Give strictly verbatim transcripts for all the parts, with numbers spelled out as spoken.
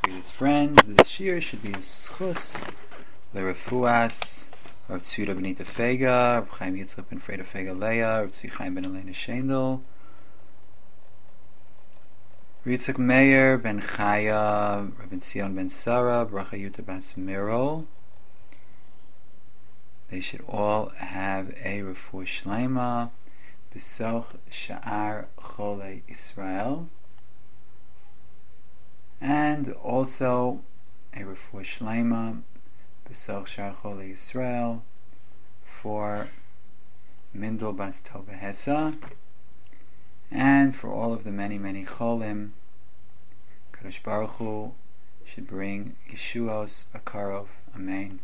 Dearest friends, this year should be a schus, lerefuas, Rav Tzvi Benita Fega, Rav Chaim Yitzchak ben Freda Fega Leah, Rav Tzvi Chaim ben Elena Shendel, Yitzchak Meir ben Chaya, Rav Zion ben Sarah, Bracha Yuta bas Mirol. They should all have a refuah shleima, b'soch sha'ar cholei Israel, and also a refuah shleima, b'soch sha'ar cholei Israel, for Mindel bas Tova Hesa, and for all of the many, many cholim. Kadosh Baruch Hu should bring Yeshuos Akarov. Amen.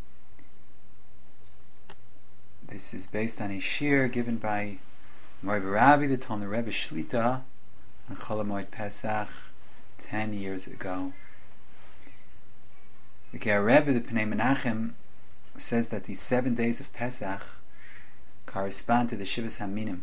This is based on a shir given by Mori Barabi, the Talmud Rebbe Shlita, on Chol HaMoed Pesach ten years ago. The Ger Rebbe, the Pnei Menachem, says that these seven days of Pesach correspond to the Shivas Haminim.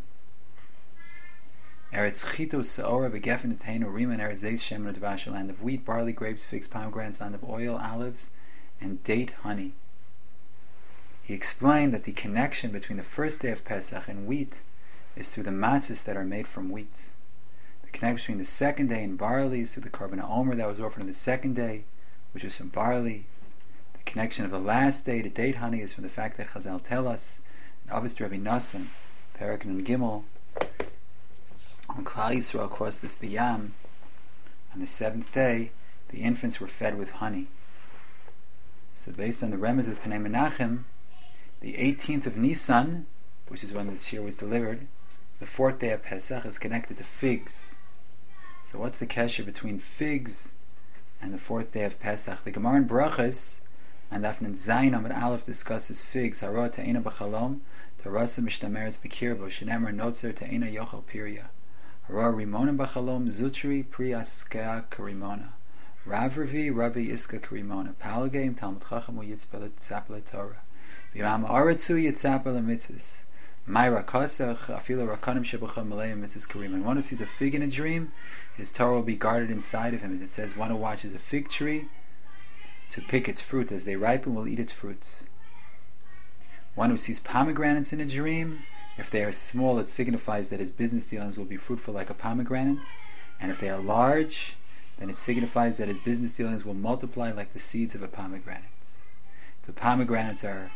Eretz Chito Seora Begefen Eteinu Rima and Eretz Zeis Shemen Dvash, a land of wheat, barley, grapes, figs, pomegranates, land of oil, olives, and date honey. He explained that the connection between the first day of Pesach and wheat is through the matzahs that are made from wheat. The connection between the second day and barley is through the korban omer that was offered on the second day, which was from barley. The connection of the last day to date honey is from the fact that Chazal tell us in Avos Rebbe Nassim, Perek Nun Gimel, when Klal Yisrael crossed this the Yam, on the seventh day, the infants were fed with honey. So based on the remez of Pnei Menachem, the eighteenth of Nisan, which is when this year was delivered, the fourth day of Pesach, is connected to figs. So what's the kesher between figs and the fourth day of Pesach? The Gemara in Brachas, and Afnan Zayin Amud Aleph, discusses figs. Haro ta'ina b'chalom, tarasa mishtameres b'kirbo, shenemar notzer ta'ina yochel pirya. Haro rimonim b'chalom, zutri pri askea karimona. Rav Ravi, Rabbi Iska karimona. Palagim, Talmud Chacham, Yitzpel tzapel Torah. V'yam aretzu yitzapel mitzvahs. Myra kasach afila rakanim shebucha maleim mitzvahs karim. And one who sees a fig in a dream, his Torah will be guarded inside of him. As it says, one who watches a fig tree to pick its fruit as they ripen will eat its fruit. One who sees pomegranates in a dream, if they are small, it signifies that his business dealings will be fruitful like a pomegranate, and if they are large, then it signifies that his business dealings will multiply like the seeds of a pomegranate. The pomegranates are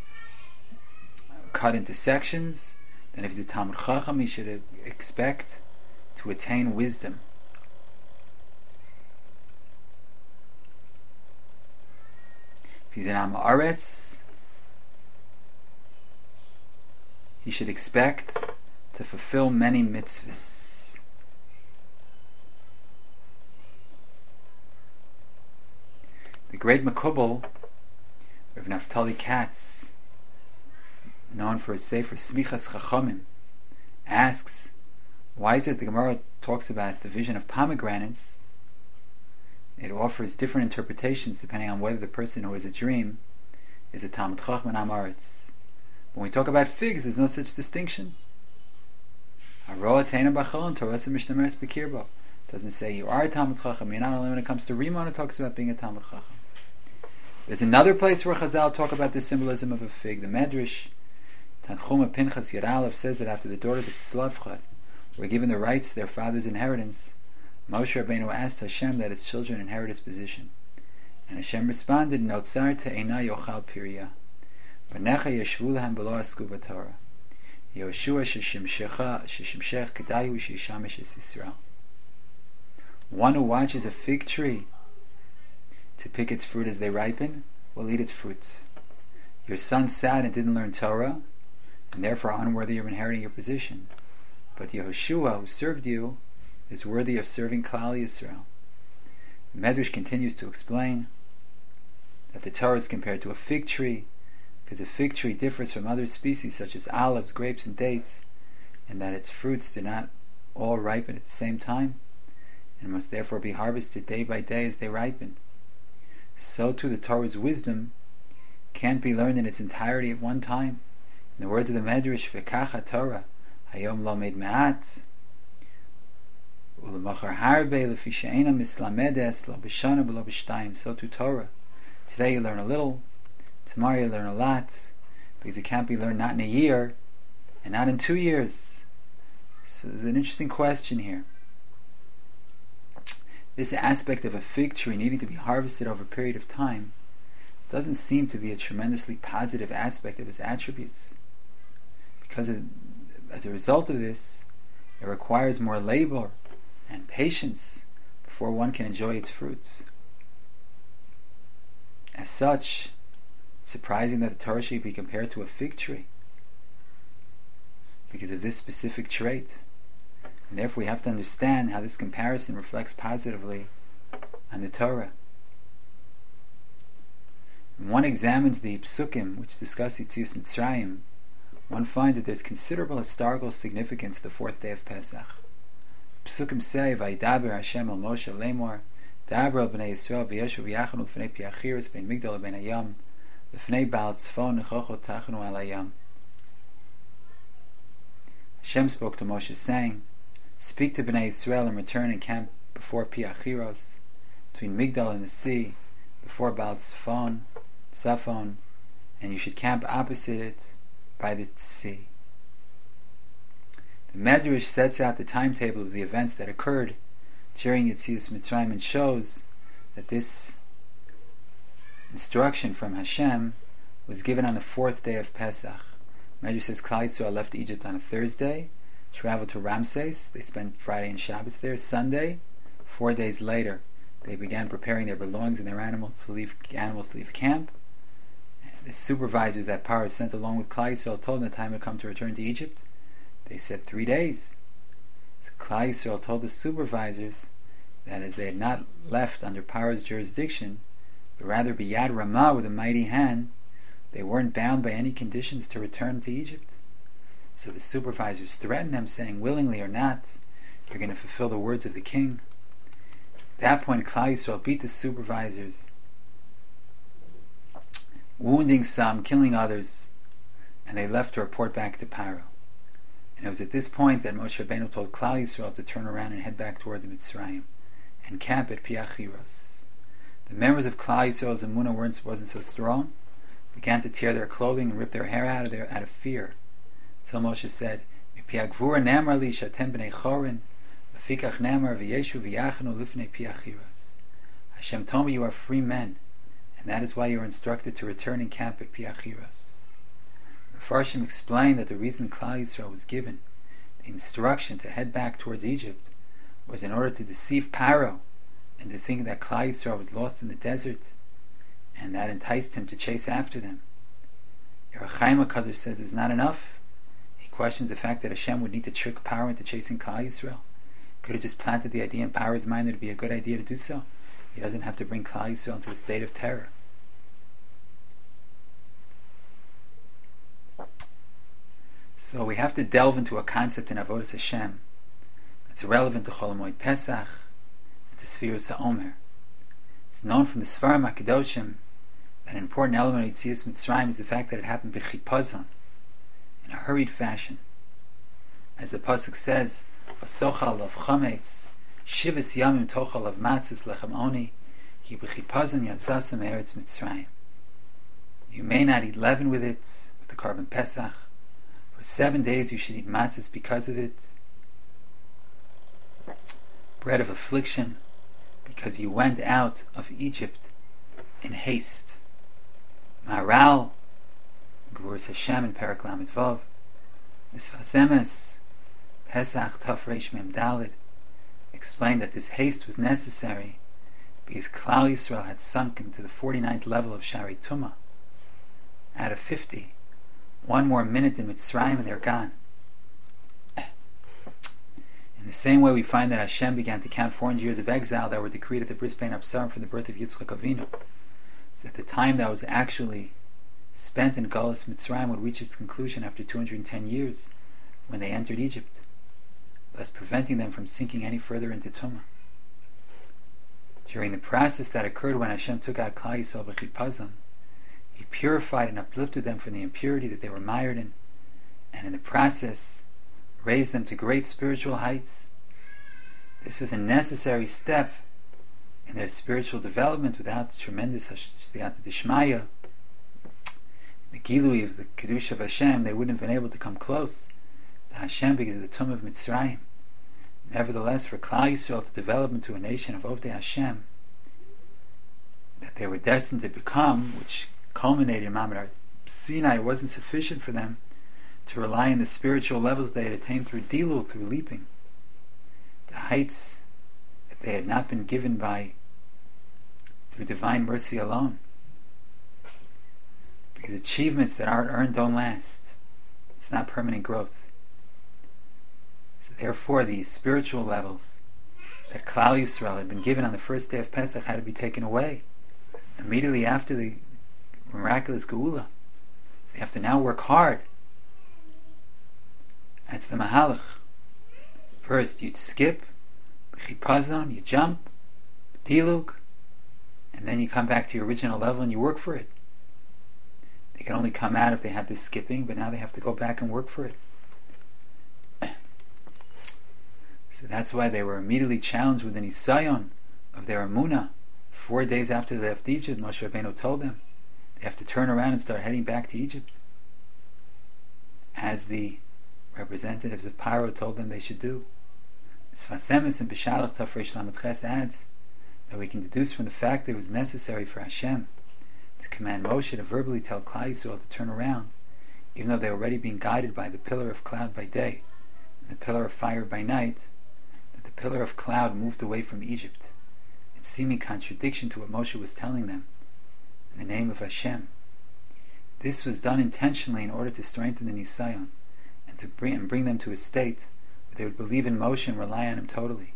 cut into sections, then if he's a Talmud Chacham, he should expect to attain wisdom. If he's an Am Haaretz, he should expect to fulfill many mitzvahs. The great Makubal, Rav Naftali Katz, known for his sefer Smichas Chachamim, asks, why is it the Gemara talks about the vision of pomegranates? It offers different interpretations depending on whether the person who has a dream is a Talmud Chacham and Am Haaretz. When we talk about figs, there's no such distinction. It doesn't say you are a Talmud Chacham. You're not only when it comes to Rimon, it talks about being a Talmud Chacham. There's another place where Chazal talk about the symbolism of a fig. The Medrash, Tanchuma Pinchas Yeralev, says that after the daughters of Tzlavchad were given the rights to their father's inheritance, Moshe Rabbeinu asked Hashem that its children inherit his position. And Hashem responded, Notzar te'ena yochal pirya. Banecha yeshvu lahem b'lo asku b'Torah. Yoshua sheshimshech kedayu sheshamish es Yisrael. One who watches a fig tree to pick its fruit as they ripen will eat its fruit. Your son sat and didn't learn Torah, and therefore unworthy of inheriting your position. But Yehoshua, who served you, is worthy of serving Klal Yisrael. The Medrash continues to explain that the Torah is compared to a fig tree, because a fig tree differs from other species such as olives, grapes, and dates, in that its fruits do not all ripen at the same time, and must therefore be harvested day by day as they ripen. So too the Torah's wisdom can't be learned in its entirety at one time. In the words of the Medrash, V'kacha Torah, Hayom lo meid ma'at, So to Torah. Today you learn a little, tomorrow you learn a lot, because it can't be learned not in a year, and not in two years. So there's an interesting question here. This aspect of a fig tree needing to be harvested over a period of time doesn't seem to be a tremendously positive aspect of its attributes, because it, as a result of this, it requires more labor and patience before one can enjoy its fruits. As such, it's surprising that the Torah should be compared to a fig tree because of this specific trait. And therefore we have to understand how this comparison reflects positively on the Torah. When one examines the Psukim which discuss Yetzias Mitzrayim, one finds that there's considerable historical significance to the fourth day of Pesach. Psukim say, Vayidaber Hashem el Moshe Lemor, Daber el Bnei Yisrael v'yeshu v'yachanu l'fnei Piachiros ben Migdal ben Hayam l'fnei Baal Tzfon nechocho tachanu al Hayam. Hashem spoke to Moshe saying, speak to Bnei Yisrael and return and camp before Piachiros, between Migdal and the sea, before Baal Tzfon, Tzafon, and you should camp opposite it by the sea. The Medrash sets out the timetable of the events that occurred during Yetzias Mitzrayim and shows that this instruction from Hashem was given on the fourth day of Pesach. Medrash says Klal Yisrael left Egypt on a Thursday, traveled to Ramses. They spent Friday and Shabbos there. Sunday, four days later, they began preparing their belongings and their animals to leave animals to leave camp. The supervisors that Paro sent along with Klal Yisrael told them the time had come to return to Egypt. They said three days. So Klal Yisrael told the supervisors that as they had not left under Paro's jurisdiction, but rather biyad Ramah with a mighty hand, they weren't bound by any conditions to return to Egypt. So the supervisors threatened them, saying, willingly or not, you're going to fulfill the words of the king. At that point, Klal Yisrael beat the supervisors, wounding some, killing others, and they left to report back to Paro. And it was at this point that Moshe Rabbeinu told Klal Yisrael to turn around and head back towards Mitzrayim and camp at Piachiros. The members of Klal Yisrael's emunah weren't wasn't so strong, began to tear their clothing and rip their hair out of their out of fear. Till Moshe said, "Mipiagvura nemar li shatem bnei chorin, lefikach nemar v'yeshu v'yachanu lifnei Piachiros." Hashem told me you are free men, and that is why you are instructed to return and camp at Piachiros. Mefarshim explained that the reason Klal Yisrael was given the instruction to head back towards Egypt was in order to deceive Paro and to think that Klal Yisrael was lost in the desert, and that enticed him to chase after them. Yer Chaim HaKadosh says it's not enough. He questions the fact that Hashem would need to trick Paro into chasing Klal Yisrael. Could have just planted the idea in Paro's mind that it would be a good idea to do so. He doesn't have to bring Klal Yisrael into a state of terror. So we have to delve into a concept in Avodas Hashem that's relevant to Chol Hamoed Pesach and to Sfiras HaOmer. It's known from the Sfarim HaKadoshim that an important element of Yetzias Mitzrayim is the fact that it happened b'chipazon, in a hurried fashion. As the Pasuk says, V'sochal of chametz, shivas yamim tochal of matzis lechem oni, ki b'chipazon yatzasam eretz Mitzrayim. You may not eat leaven with it, with the Korban Pesach. For seven days you should eat matzahs because of it. Bread of affliction, because you went out of Egypt in haste. Maharal, Gevuras Hashem in Perek Lamed Vav, Sfas Emes, Pesach Taf Reish Mem Daled, explained that this haste was necessary because Klal Yisrael had sunk into the forty-ninth level of Shari Tumah. Out of fifty, one more minute in Mitzrayim and they're gone. In the same way we find that Hashem began to count four hundred years of exile that were decreed at the Bris Bein Absarim from the birth of Yitzchak Avinu. So that the time that was actually spent in Galus Mitzrayim would reach its conclusion after two hundred ten years when they entered Egypt, thus preventing them from sinking any further into Tumah. During the process that occurred when Hashem took out Klal Yisrael b'chipazon, He purified and uplifted them from the impurity that they were mired in, and in the process raised them to great spiritual heights. This was a necessary step in their spiritual development. Without tremendous Siyata Dishmaya, the Gilui of the Kedusha of Hashem, they wouldn't have been able to come close to Hashem because of the Tum of Mitzrayim. Nevertheless, for Klal Yisrael to develop into a nation of Ovdei Hashem that they were destined to become, which culminated in Ma'amad Sinai, it wasn't sufficient for them to rely on the spiritual levels they had attained through Dilul, through leaping, the heights that they had not been given by through divine mercy alone. Because achievements that aren't earned don't last. It's not permanent growth. So therefore, these spiritual levels that Klal Yisrael had been given on the first day of Pesach had to be taken away immediately after the miraculous Geula. They have to now work hard. That's the Mahalach. First, you skip, Chipazon, you jump, Dilug, and then you come back to your original level and you work for it. They can only come out if they had this skipping, but now they have to go back and work for it. So that's why they were immediately challenged with an Isayon of their Amunah. Four days after they left Egypt, Moshe Rabbeinu told them they have to turn around and start heading back to Egypt, as the representatives of Paro told them they should do. Sfas Emes and Bishalach Tafresh Lamed Ches adds that we can deduce from the fact that it was necessary for Hashem to command Moshe to verbally tell Klal Yisrael to turn around, even though they were already being guided by the pillar of cloud by day and the pillar of fire by night, that the pillar of cloud moved away from Egypt, in seeming contradiction to what Moshe was telling them in the name of Hashem. This was done intentionally in order to strengthen the Nisayon and to bring, and bring them to a state where they would believe in Moshe and rely on him totally.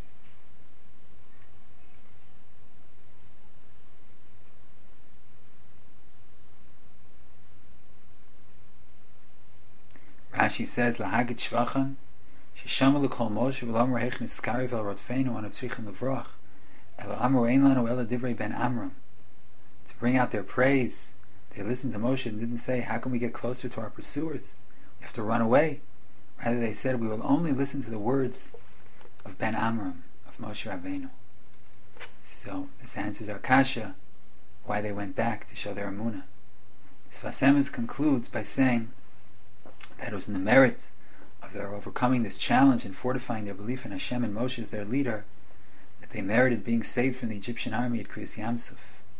Rashi says, "Lahagit shvachan, sheshama lekol Moshe v'lomer heich niskari vel rotfeinu anu tzrichen levroach, el amru ein lanu ela divrei ben Amram." To bring out their praise, they listened to Moshe and didn't say, "How can we get closer to our pursuers? We have to run away." Rather, they said, "We will only listen to the words of Ben Amram, of Moshe Rabbeinu." So this answers our kasha, why they went back to show their emunah. Sfas Emes concludes by saying that it was in the merit of their overcoming this challenge and fortifying their belief in Hashem and Moshe as their leader that they merited being saved from the Egyptian army at Kriyas Yamsuf.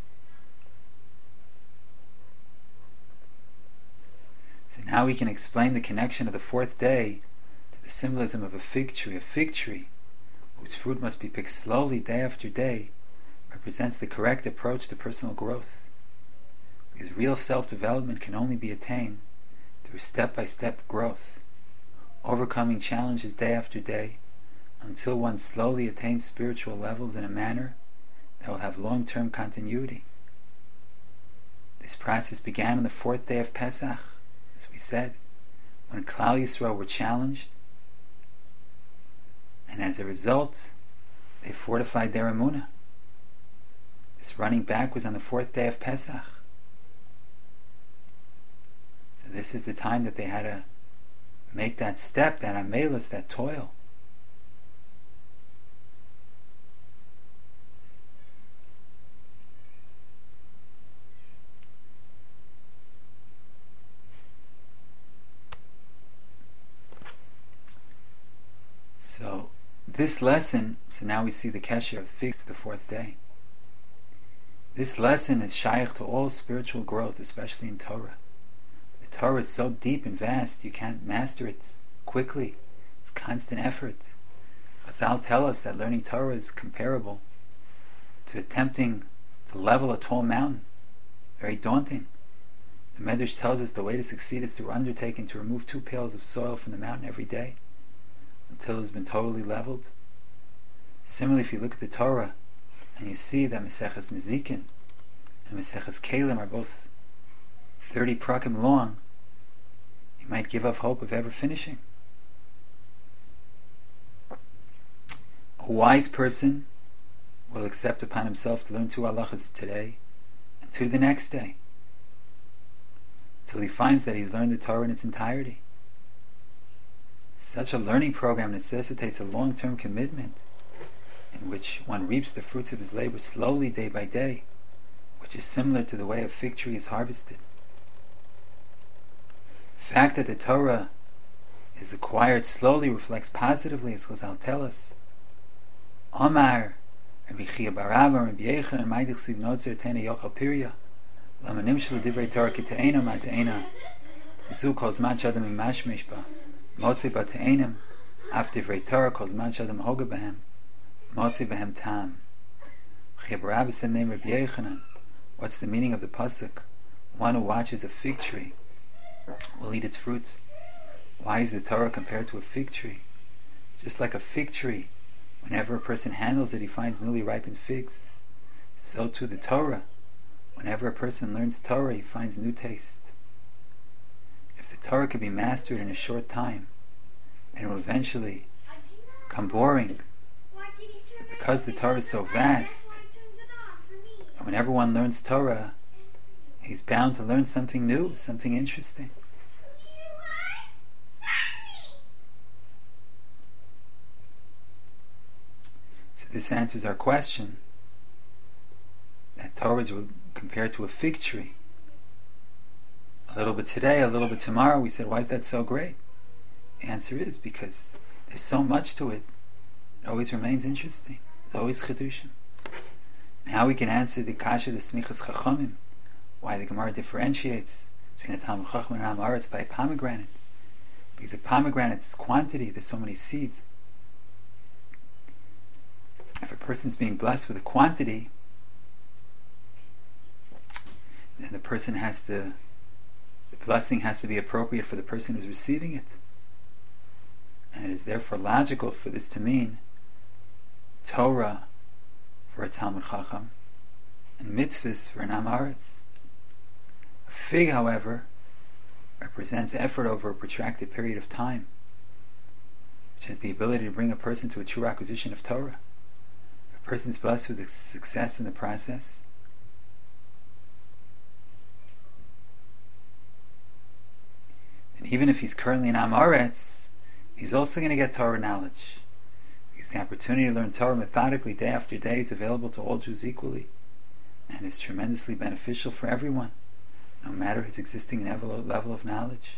So now we can explain the connection of the fourth day to the symbolism of a fig tree. A fig tree, whose fruit must be picked slowly day after day, represents the correct approach to personal growth, because real self-development can only be attained through step-by-step growth, overcoming challenges day after day, until one slowly attains spiritual levels in a manner that will have long-term continuity. This process began on the fourth day of Pesach, as we said, when Klal Yisrael were challenged, and as a result, they fortified their emunah. This running back was on the fourth day of Pesach. This is the time that they had to make that step, that amelus, that toil. So this lesson, so now we see the kesher of figs to the fourth day. This lesson is shaykh to all spiritual growth, especially in Torah. Torah is so deep and vast, you can't master it quickly. It's constant effort. Chazal tell us that learning Torah is comparable to attempting to level a tall mountain. Very daunting. The Medrash tells us the way to succeed is through undertaking to remove two pails of soil from the mountain every day until it has been totally leveled. Similarly, if you look at the Torah and you see that Maseches Nezikin and Maseches Kelim are both thirty prakim long, you might give up hope of ever finishing. A wise person will accept upon himself to learn two halachas today and two the next day, until he finds that he's learned the Torah in its entirety. Such a learning program necessitates a long-term commitment in which one reaps the fruits of his labor slowly day by day, which is similar to the way a fig tree is harvested. The fact that the Torah is acquired slowly reflects positively, as Chazal tell us. Omar, Rabbi Chia bar Abba, Rabbi Yechon, and Maidich Siv Notzer Tena Yochel Pirya, Lama Nimshel Divrei Torah K'Te'ena Ma Te'ena, Zu Kol Zman Shadam Imashmesh Ba, Motzei Ba Te'enim, Af Divrei Torah Kol Zman Shadam Hoga Behem, Motzei Behem Tam. Chia bar Abba said, name Rabbi Yechonan, what's the meaning of the pasuk? One who watches a fig tree will eat its fruit. Why is the Torah compared to a fig tree? Just like a fig tree, whenever a person handles it, he finds newly ripened figs. So too the Torah, whenever a person learns Torah, he finds new taste. If the Torah can be mastered in a short time, and it will eventually become boring, because the Torah is so vast, and whenever one learns Torah, he's bound to learn something new, something interesting. So this answers our question that Torah is compared to a fig tree. A little bit today, a little bit tomorrow. We said, why is that so great? The answer is because there's so much to it. It always remains interesting. It's always chidushim. Now we can answer the kasha, the smichas chachamim, why the Gemara differentiates between a Talmud Chacham and an Am Haaretz by a pomegranate. Because a pomegranate is quantity, there's so many seeds. If a person's being blessed with a quantity, then the person has to, the blessing has to be appropriate for the person who's receiving it. And it is therefore logical for this to mean Torah for a Talmud Chacham and mitzvahs for an Am Haaretz. A fig, however, represents effort over a protracted period of time, which has the ability to bring a person to a true acquisition of Torah. If a person is blessed with success in the process, and even if he's currently an Am Haaretz, he's also going to get Torah knowledge. Because the opportunity to learn Torah methodically day after day is available to all Jews equally, and is tremendously beneficial for everyone, no matter his existing level, level of knowledge.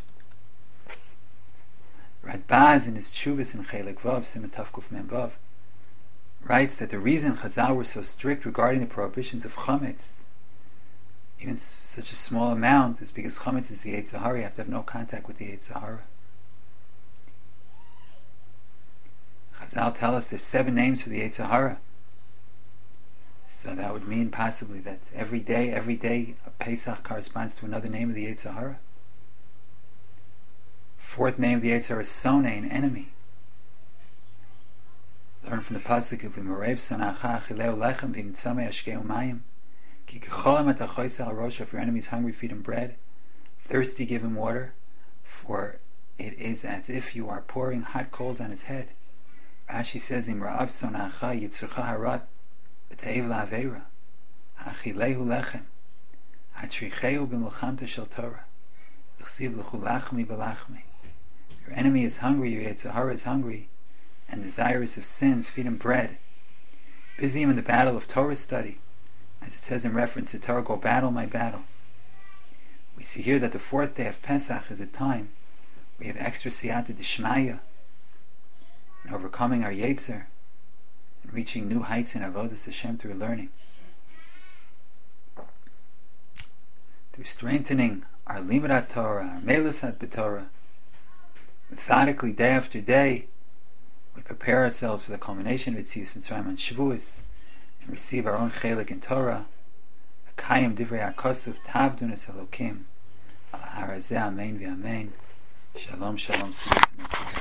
Radbaz in his Tshuvas in Chelik Vav, Siman Tav Kuf Mem Vav, writes that the reason Chazal were so strict regarding the prohibitions of chametz, even such a small amount, is because chametz is the Yetzer Hara. You have to have no contact with the Yetzer Hara. Chazal tell us there's seven names for the Yetzer Hara. So that would mean possibly that every day, every day, a Pesach corresponds to another name of the Yetzer Hara. Fourth name of the Yetzer Hara is Soneh, an enemy. Learn from the pasuk of V'morev sonacha achileu lechem v'imtzamei ashkeu mayim. Ki k'cholam et achoysa al rosha. If your enemy is hungry, feed him bread. Thirsty, give him water. For it is as if you are pouring hot coals on his head. Rashi says, Im ra'av sonacha yitzrucha harat v'teiv la'aveira. Achilehu lechem. Hatricheu b'milchamta shel Torah. V'chsiv l'chu lachmi b'lachmi. Your enemy is hungry, your Yetzer Hara is hungry, and desirous of sins, feed him bread. Busy him in the battle of Torah study. As it says in reference to Torah, go battle my battle. We see here that the fourth day of Pesach is a time we have extra siyata d'shmaya in overcoming our Yetzer and reaching new heights in Avodas Hashem through learning. Through strengthening our Limud Torah, our Melusat B'Torah, methodically day after day, we prepare ourselves for the culmination of Yetzias Mitzrayim on Shavuos and receive our own chelik in Torah. Kayim divrei HaKosuv Tavdunas Elokim Al Harazeh Amen V'Amen. Shalom Shalom.